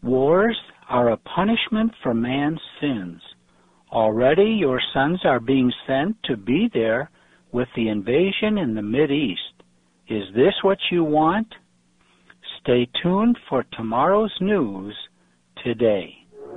Wars are a punishment for man's sins. Already your sons are being sent to be there with the invasion in the Mideast. Is this what you want? Stay tuned for tomorrow's news today.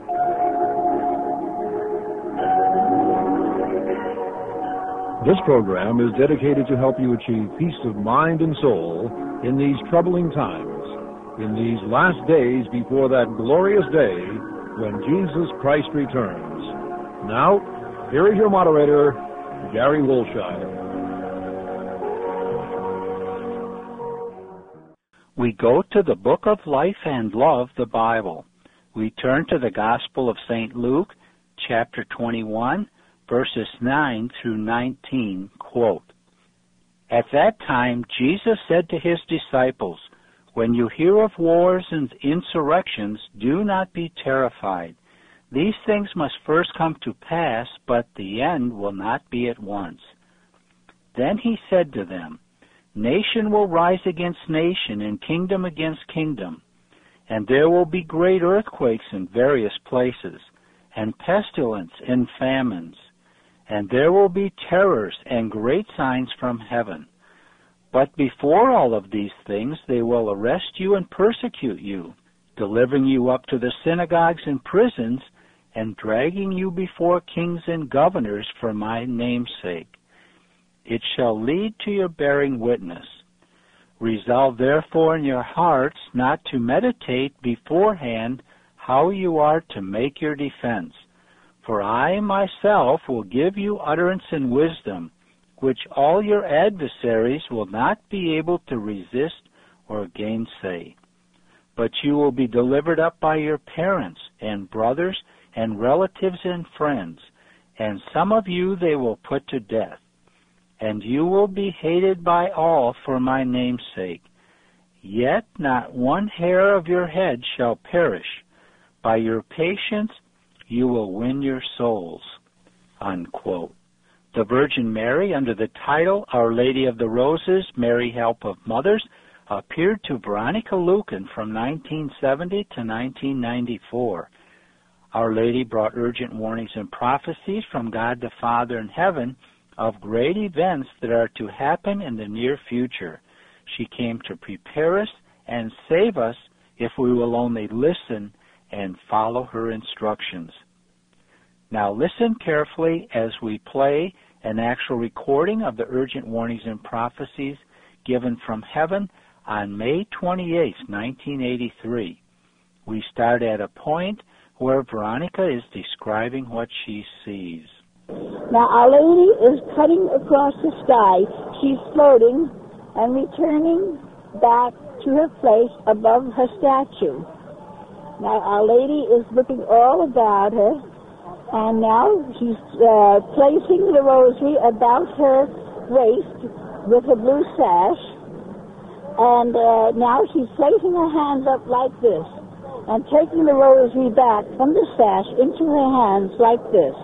This program is dedicated to help you achieve peace of mind and soul in these troubling times, in these last days before that glorious day when Jesus Christ returns. Now, here is your moderator, Gary Wolshire. We go to the Book of Life and Love, the Bible. We turn to the Gospel of St. Luke, chapter 21, verses 9 through 19, quote, "At that time Jesus said to his disciples, 'When you hear of wars and insurrections, do not be terrified. These things must first come to pass, but the end will not be at once.' Then he said to them, 'Nation will rise against nation and kingdom against kingdom, and there will be great earthquakes in various places, and pestilence and famines. And there will be terrors and great signs from heaven. But before all of these things, they will arrest you and persecute you, delivering you up to the synagogues and prisons, and dragging you before kings and governors for my name's sake. It shall lead to your bearing witness. Resolve therefore in your hearts not to meditate beforehand how you are to make your defense. For I myself will give you utterance and wisdom, which all your adversaries will not be able to resist or gainsay. But you will be delivered up by your parents and brothers and relatives and friends, and some of you they will put to death. And you will be hated by all for my name's sake. Yet not one hair of your head shall perish. By your patience you will win your souls," unquote. The Virgin Mary, under the title Our Lady of the Roses, Mary Help of Mothers, appeared to Veronica Lucan from 1970 to 1994. Our Lady brought urgent warnings and prophecies from God the Father in heaven of great events that are to happen in the near future. She came to prepare us and save us if we will only listen and follow her instructions. Now listen carefully as we play an actual recording of the urgent warnings and prophecies given from heaven on May 28, 1983. We start at a point where Veronica is describing what she sees. Now Our Lady is cutting across the sky. She's floating and returning back to her place above her statue. Now Our Lady is looking all about her, and now she's placing the rosary about her waist with her blue sash, and now she's placing her hands up like this, and taking the rosary back from the sash into her hands like this.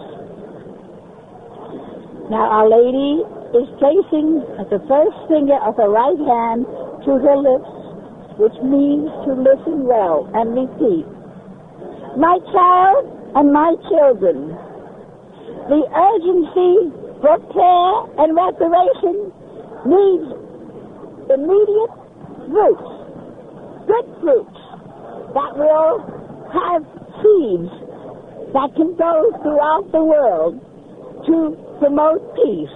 Now Our Lady is placing the first finger of her right hand to her lips, which means to listen well, and repeat. My child and my children, the urgency for prayer and reparation needs immediate fruits, good fruits that will have seeds that can go throughout the world to promote peace.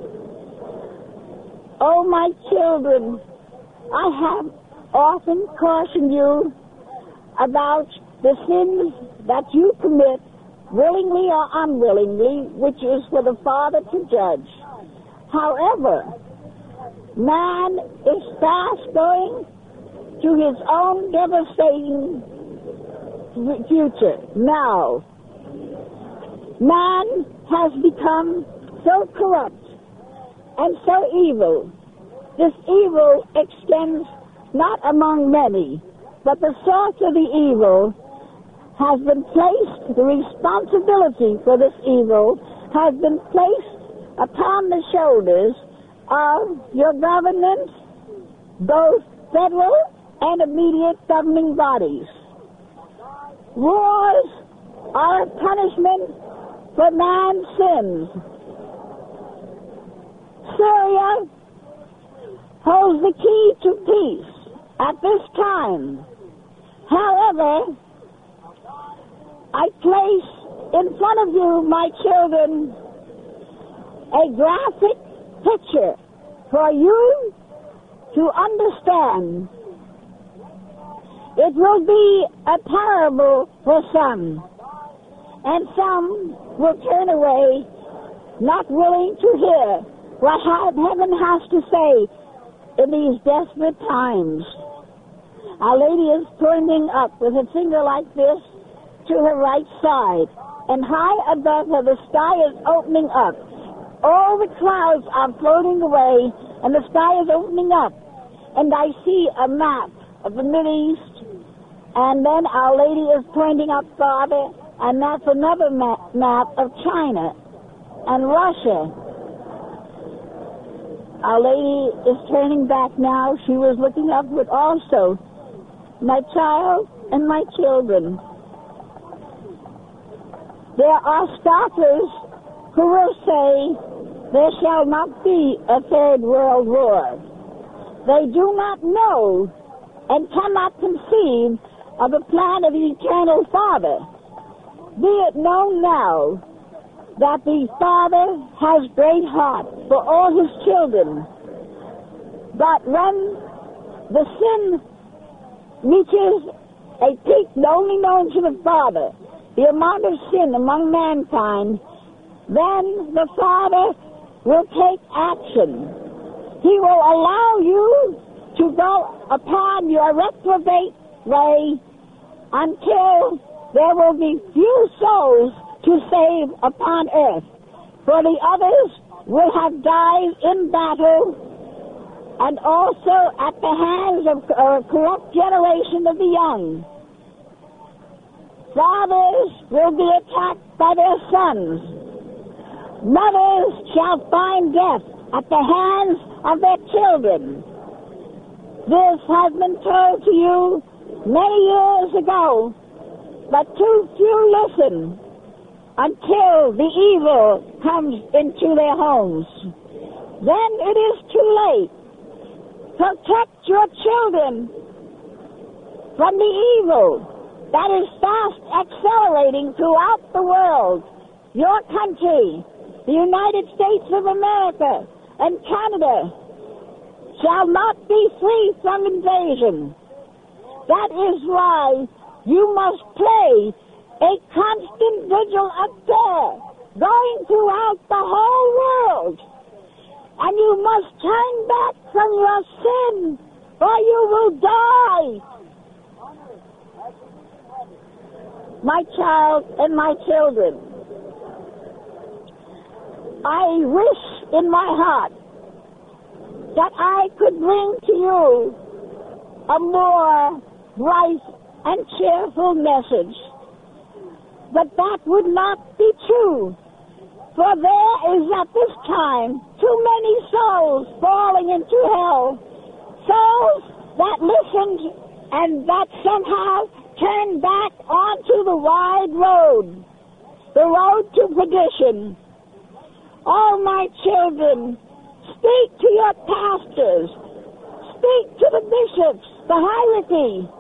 Oh, my children, I have often cautioned you about the sins that you commit, willingly or unwillingly, which is for the Father to judge. However, man is fast going to his own devastating future now. Man has become so corrupt and so evil. This evil extends not among many, but the source of the evil has been placed, the responsibility for this evil has been placed upon the shoulders of your government, both federal and immediate governing bodies. Wars are a punishment for man's sins. Syria holds the key to peace at this time. However, I place in front of you, my children, a graphic picture for you to understand. It will be a parable for some, and some will turn away, not willing to hear what heaven has to say in these desperate times. Our Lady is pointing up with a finger like this to her right side, and high above her the sky is opening up. All the clouds are floating away, and the sky is opening up, and I see a map of the Middle East, and then Our Lady is pointing up farther, and that's another map of China and Russia. Our Lady is turning back now. She was looking upward also. My child and my children, there are scoffers who will say there shall not be a third world war. They do not know and cannot conceive of the plan of the eternal Father. Be it known now that the Father has great heart for all his children. But when the sin reaches a peak only known to the Father, the amount of sin among mankind, then the Father will take action. He will allow you to go upon your reprobate way until there will be few souls to save upon earth, for the others will have died in battle and also at the hands of a corrupt generation of the young. Fathers will be attacked by their sons. Mothers shall find death at the hands of their children. This has been told to you many years ago, but too few listen until the evil comes into their homes. Then it is too late. Protect your children from the evil that is fast accelerating throughout the world. Your country, the United States of America and Canada, shall not be free from invasion. That is why you must play a constant vigil of prayer going throughout the whole world. And you must turn back from your sin, or you will die. My child and my children, I wish in my heart that I could bring to you a more bright and cheerful message. But that would not be true, for there is at this time too many souls falling into hell, souls that listened and that somehow turned back onto the wide road, the road to perdition. Oh, my children, speak to your pastors, speak to the bishops, the hierarchy,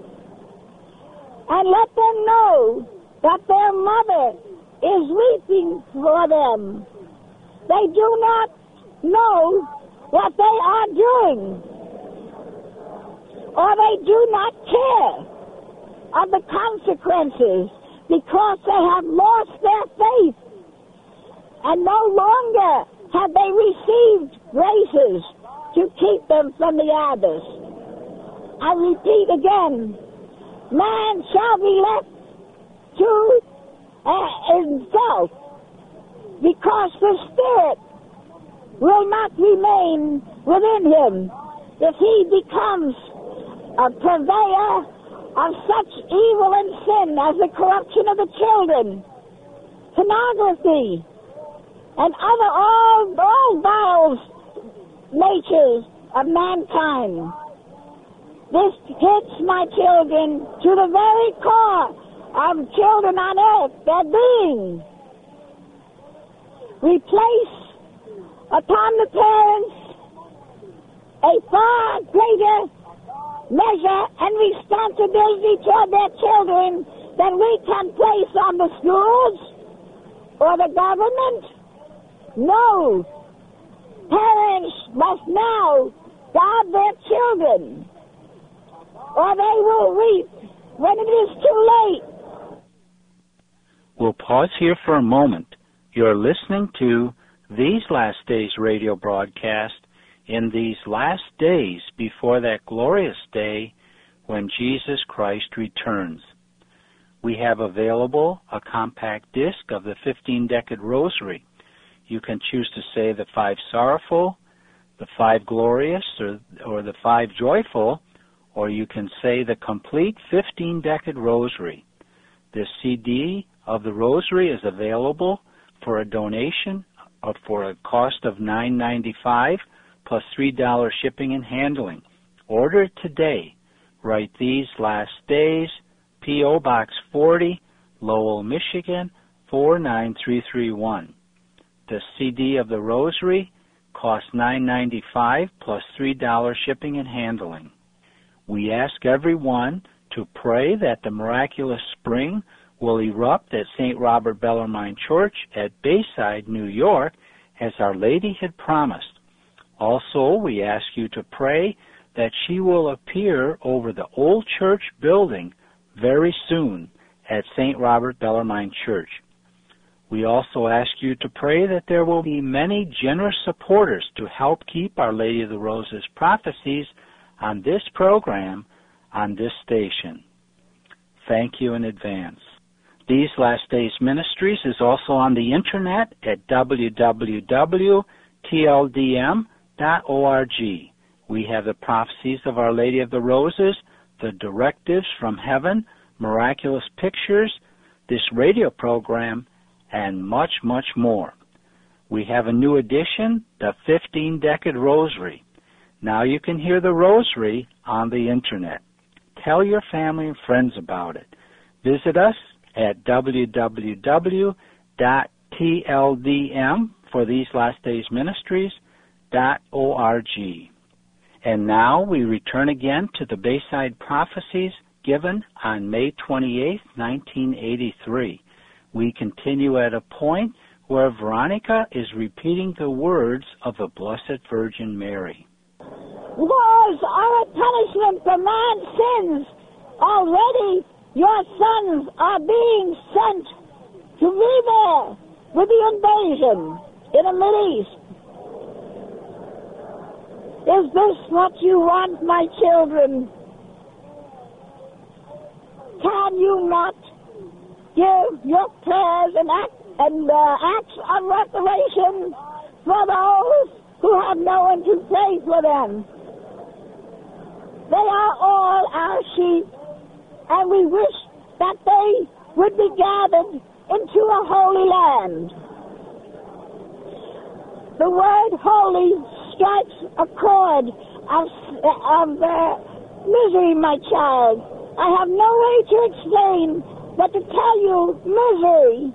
and let them know that their mother is weeping for them. They do not know what they are doing, or they do not care of the consequences because they have lost their faith, and no longer have they received graces to keep them from the abyss. I repeat again, man shall be left to himself, because the Spirit will not remain within him if he becomes a purveyor of such evil and sin as the corruption of the children, pornography, and other all vile natures of mankind. This hits, my children, to the very core of children on earth, their being. We place upon the parents a far greater measure and responsibility toward their children than we can place on the schools or the government. No. Parents must now guard their children, or they will reap when it is too late. We'll pause here for a moment. You're listening to These Last Days radio broadcast in these last days before that glorious day when Jesus Christ returns. We have available a compact disc of the 15-Decade Rosary. You can choose to say the 5 Sorrowful, the 5 Glorious, or the 5 Joyful, or you can say the complete 15-Decade Rosary. This CD of the Rosary is available for a donation for a cost of $9.95 plus $3 shipping and handling. Order it today. Write These Last Days, P.O. Box 40, Lowell, Michigan, 49331. The CD of the Rosary costs $9.95 plus $3 shipping and handling. We ask everyone to pray that the miraculous spring will erupt at St. Robert Bellarmine Church at Bayside, New York, as Our Lady had promised. Also, we ask you to pray that she will appear over the old church building very soon at St. Robert Bellarmine Church. We also ask you to pray that there will be many generous supporters to help keep Our Lady of the Roses prophecies on this program, on this station. Thank you in advance. These Last Days Ministries is also on the internet at www.tldm.org. We have the prophecies of Our Lady of the Roses, the directives from heaven, miraculous pictures, this radio program, and much, much more. We have a new edition, the 15-Decade Rosary. Now you can hear the Rosary on the internet. Tell your family and friends about it. Visit us at www.tldm for These Last Days Ministries.org. And now we return again to the Bayside prophecies given on May 28, 1983. We continue at a point where Veronica is repeating the words of the Blessed Virgin Mary. Wars are a punishment for man's sins. Already your sons are being sent to be there with the invasion in the Middle East. Is this what you want, my children? Can you not give your prayers and acts of reparation for those who have no one to pray for them? They are all our sheep, and we wish that they would be gathered into a holy land. The word holy strikes a chord of misery, my child. I have no way to explain but to tell you misery.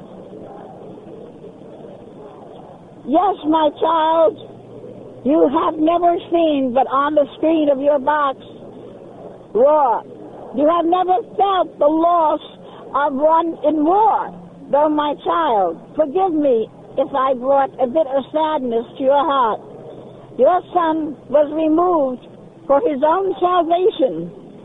Yes, my child, you have never seen but on the screen of your box war. You have never felt the loss of one in war. Though, my child, forgive me if I brought a bit of sadness to your heart. Your son was removed for his own salvation.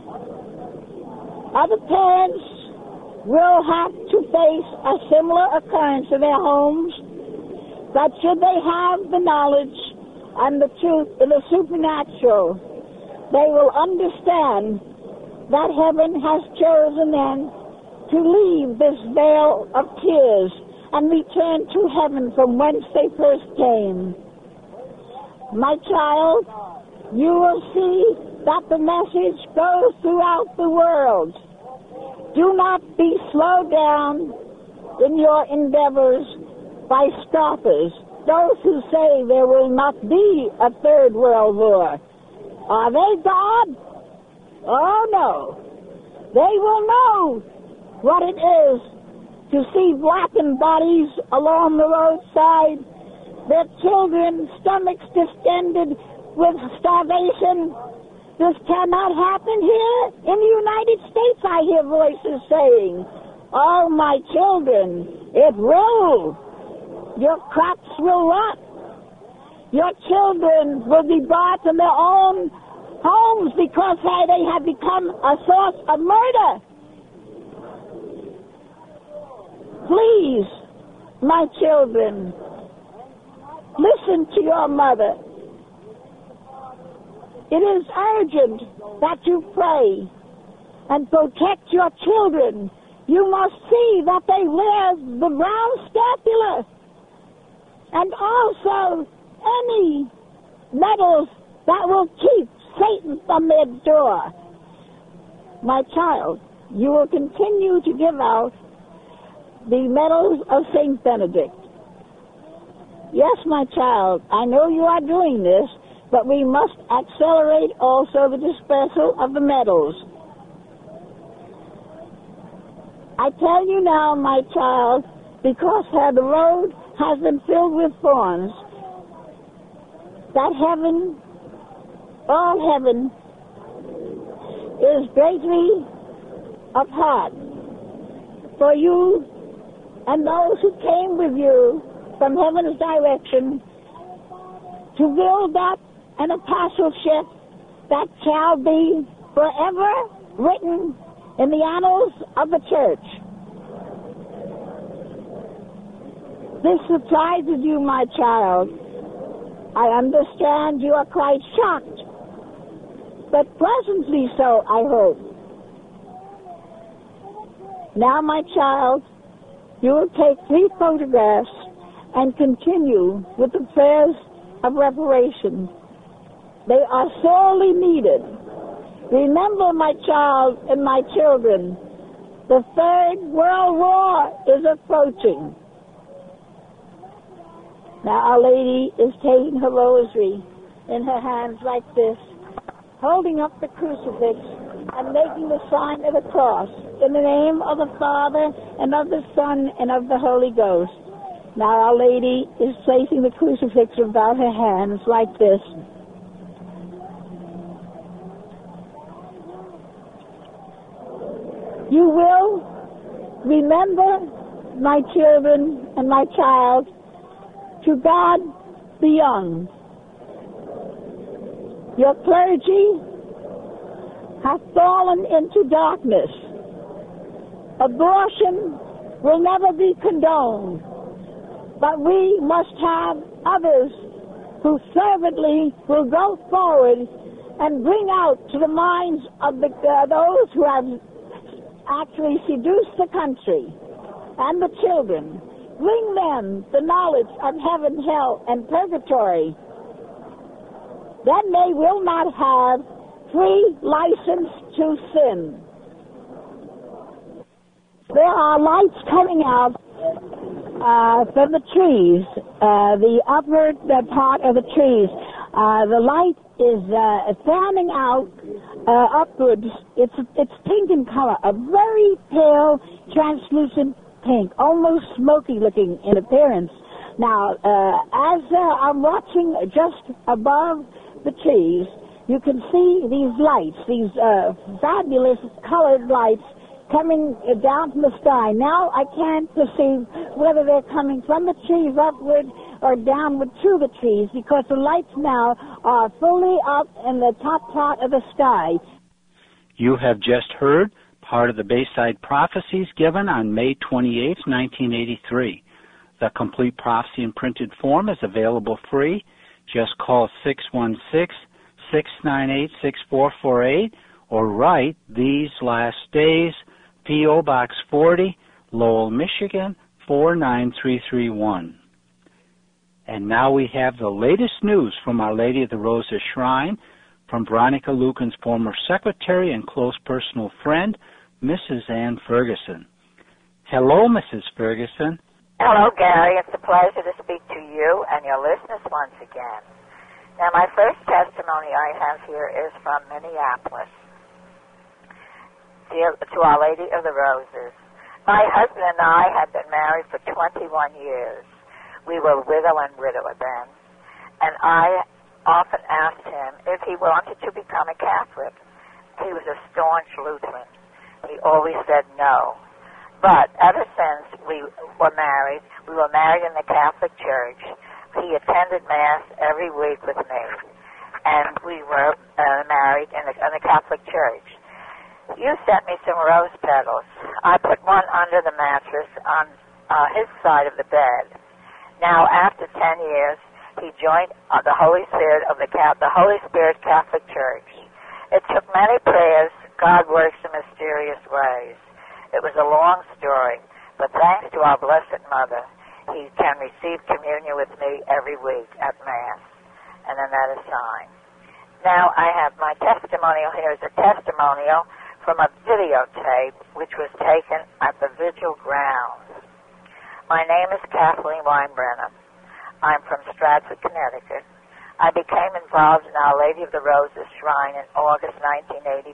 Other parents will have to face a similar occurrence in their homes, but should they have the knowledge and the truth in the supernatural, they will understand that heaven has chosen them to leave this vale of tears and return to heaven from whence they first came. My child, you will see that the message goes throughout the world. Do not be slowed down in your endeavors by scoffers, those who say there will not be a third world war. Are they God? Oh, no. They will know what it is to see blackened bodies along the roadside, their children, stomachs distended with starvation. This cannot happen here in the United States, I hear voices saying. Oh, my children, it will. Your crops will rot. Your children will be brought from their own homes because they have become a source of murder. Please, my children, listen to your mother. It is urgent that you pray and protect your children. You must see that they wear the brown scapula and also any medals that will keep Satan from their door. My child, you will continue to give out the medals of St. Benedict. Yes, my child, I know you are doing this, but we must accelerate also the dispersal of the medals. I tell you now, my child, because the road has been filled with thorns, that heaven, all heaven, is greatly apart for you and those who came with you from heaven's direction to build up an apostleship that shall be forever written in the annals of the church. This surprises you, my child. I understand you are quite shocked, but pleasantly so, I hope. Now, my child, you will take 3 photographs and continue with the prayers of reparation. They are sorely needed. Remember, my child and my children, the Third World War is approaching. Now, Our Lady is taking her rosary in her hands like this, holding up the crucifix and making the sign of the cross in the name of the Father and of the Son and of the Holy Ghost. Now, Our Lady is placing the crucifix about her hands like this. You will remember, my children and my child, to God the young. Your clergy have fallen into darkness. Abortion will never be condoned, but we must have others who fervently will go forward and bring out to the minds of those who have actually seduced the country and the children. Bring them the knowledge of heaven, hell, and purgatory. Then they will not have free license to sin. There are lights coming out from the trees, the upper part of the trees. The light is fanning out upwards. It's pink in color, a very pale, translucent pink, almost smoky looking in appearance. Now, as I'm watching just above the trees, you can see these lights, these fabulous colored lights coming down from the sky. Now I can't perceive whether they're coming from the trees upward or downward to the trees, because the lights now are fully up in the top part of the sky. You have just heard part of the Bayside Prophecies given on May 28, 1983. The complete prophecy in printed form is available free. Just call 616-698-6448 or write These Last Days, P.O. Box 40, Lowell, Michigan, 49331. And now we have the latest news from Our Lady of the Roses Shrine, from Veronica Lucan's former secretary and close personal friend, Mrs. Ann Ferguson. Hello, Mrs. Ferguson. Hello, Gary. It's a pleasure to speak to you and your listeners once again. Now, my first testimony I have here is from Minneapolis. to Our Lady of the Roses. My husband and I had been married for 21 years. We were widow and widower then, and I often asked him if he wanted to become a Catholic. He was a staunch Lutheran. He always said no. But ever since we were married in the Catholic Church. He attended Mass every week with me, and we were married in the Catholic Church. You sent me some rose petals. I put one under the mattress on his side of the bed. Now, after 10 years, he joined the Holy Spirit of the Holy Spirit Catholic Church. It took many prayers. God works in mysterious ways. It was a long story, but thanks to our Blessed Mother, he can receive communion with me every week at Mass, and then that is signed. Now I have my testimonial here is a testimonial from a videotape which was taken at the Vigil grounds. My name is Kathleen Weinbrenner. I'm from Stratford, Connecticut. I became involved in Our Lady of the Roses Shrine in August 1982.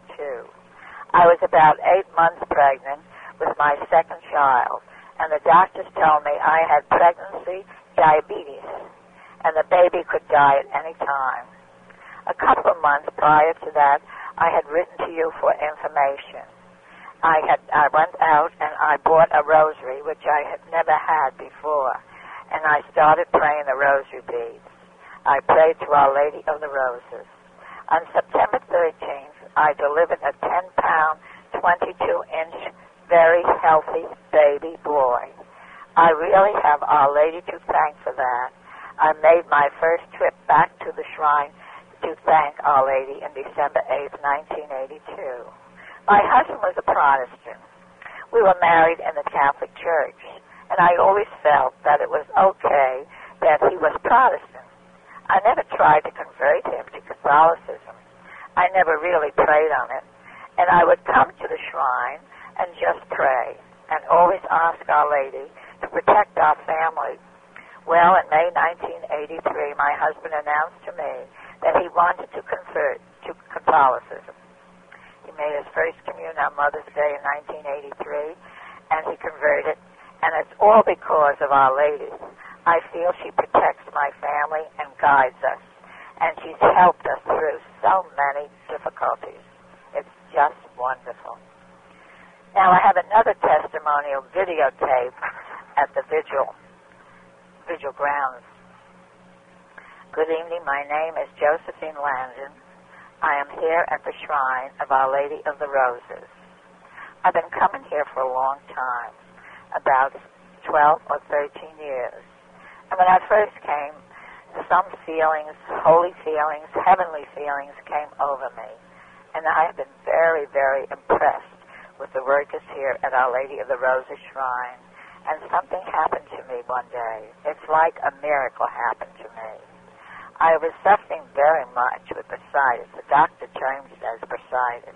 I was about 8 months pregnant with my second child, and the doctors told me I had pregnancy diabetes, and the baby could die at any time. A couple of months prior to that, I had written to you for information. I went out and I bought a rosary, which I had never had before, and I started praying the rosary beads. I prayed to Our Lady of the Roses. On September 13th, I delivered a 10-pound, 22-inch, very healthy baby boy. I really have Our Lady to thank for that. I made my first trip back to the shrine to thank Our Lady in December 8th, 1982. My husband was a Protestant. We were married in the Catholic Church, and I always felt that it was okay that he was Protestant. I never tried to convert him to Catholicism. I never really prayed on it, and I would come to the shrine and just pray, and always ask Our Lady to protect our family. Well, in May 1983, my husband announced to me that he wanted to convert to Catholicism. He made his first communion on Mother's Day in 1983, and he converted, and it's all because of Our Lady. I feel she protects my family and guides us, and she's helped us through so many difficulties. It's just wonderful. Now, I have another testimonial videotape at the Vigil grounds. Good evening. My name is Josephine Landon. I am here at the shrine of Our Lady of the Roses. I've been coming here for a long time, about 12 or 13 years. And when I first came, some feelings, holy feelings, heavenly feelings came over me. And I have been very, very impressed with the workers here at Our Lady of the Roses Shrine, and something happened to me one day. It's like a miracle happened to me. I was suffering very much with bursitis. The doctor termed it as bursitis.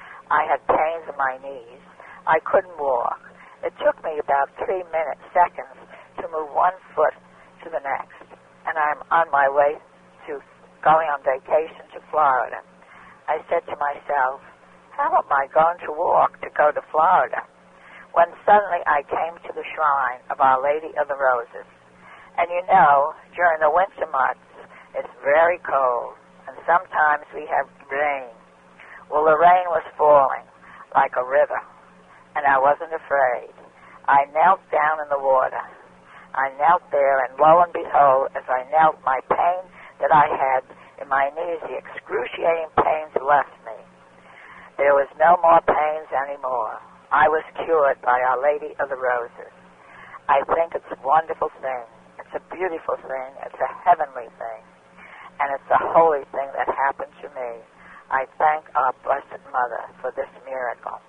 I had pains in my knees. I couldn't walk. It took me about 3 seconds to move one foot to the next, and I'm on my way to going on vacation to Florida. I said to myself, how am I going to walk to go to Florida? When suddenly I came to the shrine of Our Lady of the Roses. And you know, during the winter months, it's very cold, and sometimes we have rain. Well, the rain was falling like a river, and I wasn't afraid. I knelt down in the water. I knelt there, and lo and behold, as I knelt, my pain that I had in my knees, the excruciating pains left me. There was no more pains anymore. I was cured by Our Lady of the Roses. I think it's a wonderful thing. It's a beautiful thing. It's a heavenly thing. And it's a holy thing that happened to me. I thank our Blessed Mother for this miracle.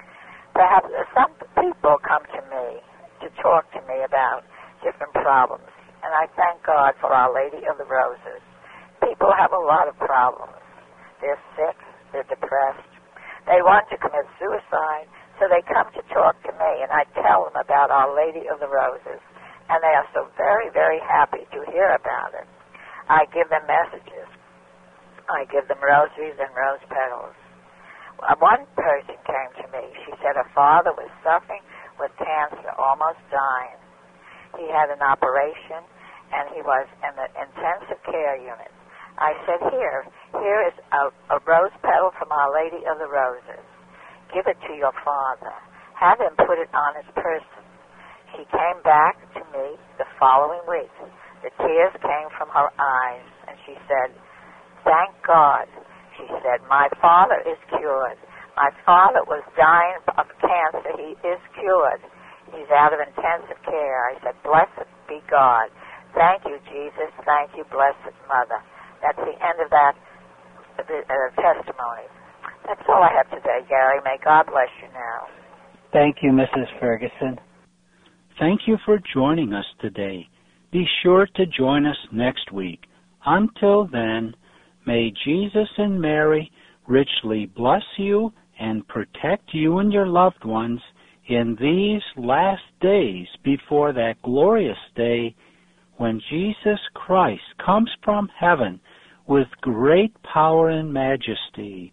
Perhaps some people come to me to talk to me about different problems. And I thank God for Our Lady of the Roses. People have a lot of problems. They're sick. They're depressed. They want to commit suicide, so they come to talk to me, and I tell them about Our Lady of the Roses, and they are so very, very happy to hear about it. I give them messages. I give them rosaries and rose petals. One person came to me. She said her father was suffering with cancer, almost dying. He had an operation, and he was in the intensive care unit. I said, here is a rose petal from Our Lady of the Roses. Give it to your father. Have him put it on his person. She came back to me the following week. The tears came from her eyes, and she said, thank God. She said, my father is cured. My father was dying of cancer. He is cured. He's out of intensive care. I said, blessed be God. Thank you, Jesus. Thank you, Blessed Mother. That's the end of that testimony. That's all I have today, Gary. May God bless you now. Thank you, Mrs. Ferguson. Thank you for joining us today. Be sure to join us next week. Until then, may Jesus and Mary richly bless you and protect you and your loved ones in these last days before that glorious day when Jesus Christ comes from heaven with great power and majesty.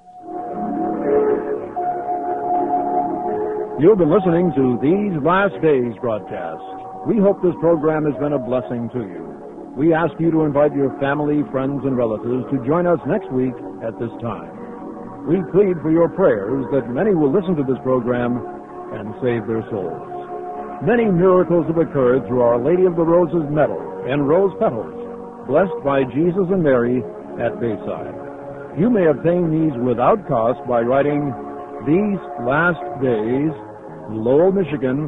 You've been listening to These Last Days broadcast. We hope this program has been a blessing to you. We ask you to invite your family, friends, and relatives to join us next week at this time. We plead for your prayers that many will listen to this program and save their souls. Many miracles have occurred through Our Lady of the Roses medal and rose petals, blessed by Jesus and Mary at Bayside. You may obtain these without cost by writing These Last Days, Lowell, Michigan,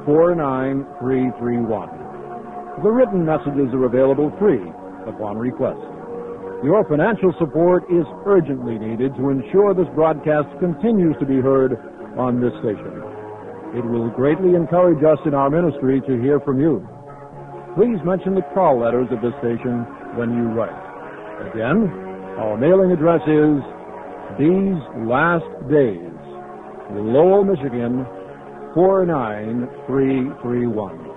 49331. The written messages are available free upon request. Your financial support is urgently needed to ensure this broadcast continues to be heard on this station. It will greatly encourage us in our ministry to hear from you. Please mention the call letters of this station when you write. Again, our mailing address is These Last Days, Lowell, Michigan, 49331.